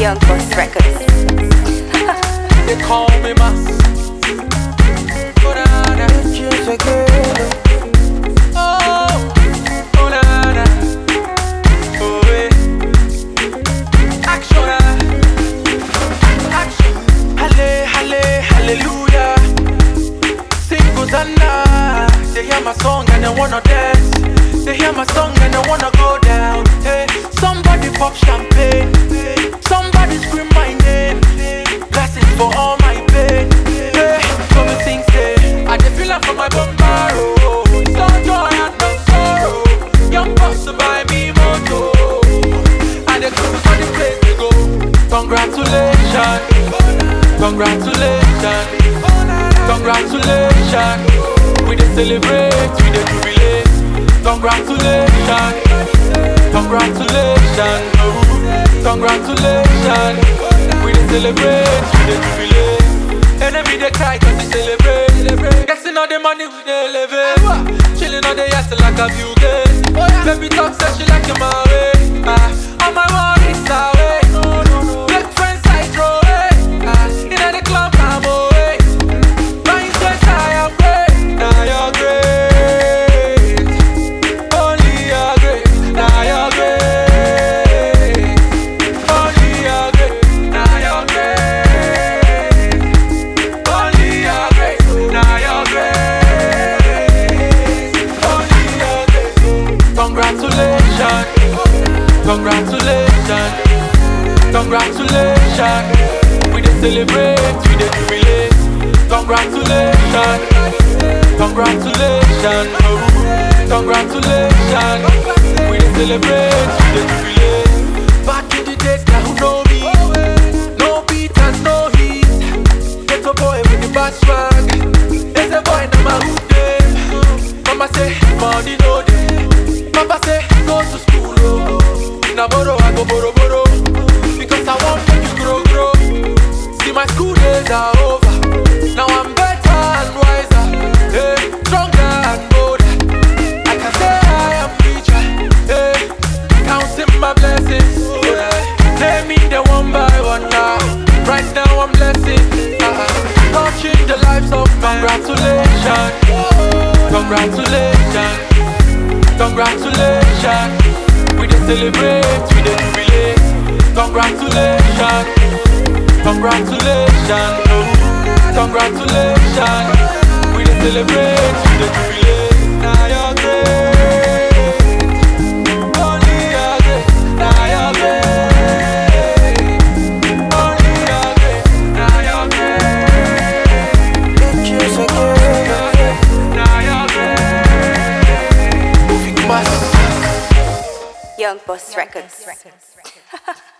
Young Boss Records. They call me Mas. Oh, na, na. Oh, oh, na, na. Oh, eh. Action, action. Halle, halle, hallelujah. Sing Hosanna. They hear my song and they wanna dance. They hear my song and they wanna go down. Hey, somebody pop champagne. Somebody scream my name. Blessings for all my pain. Hey, so me sing say I dey feel like from my bumper. So joy and no sorrow. Young boss to buy me moto. And the cruise on the place to go. Congratulations, congratulations, congratulations. We dey celebrate, we dey jubilate. Congratulations, congratulations, congratulations. We dey celebrate, we dey jubilate. Enemy dey cry 'cause we celebrate. Guessing all the money we dey elevate. Chilling all the yachts like a few days. Baby talk said she like my way. All my worries away. Make friends I throw away. In the club I'm away. Buying sweat I pray. Now you're great. Only you're great. Now you're great. Only you're great. Now you're great. Only you're great. Now you're great. Only you're great. Congratulations, congratulations, congratulations. We dey celebrate, we dey jubilate. Congratulations, congratulations, congratulations. We dey celebrate, we dey jubilate. Back in the days, now who know me? No beat and no heat. Get a boy with the bad swag. There's a boy now my hood day. Mama say money no day. Papa say go to school. Oh. Now borrow I go borrow. Because I want make you grow. See my school days are over. Now I'm better and wiser. Hey, stronger and bolder. I can say I am richer. Hey, counting my blessings. Naming them one by one now. Right now I'm blessing. Touching the lives of men. Congratulations, congratulations, congratulations. We dey celebrate, we dey jubilate. Congratulations, congratulations, congratulations. We dey celebrate, we dey jubilate. Now you're great. Only you're great. Now you're great. Only you're great. Now you're great. Now you're great. Moving mass. Young Boss Records.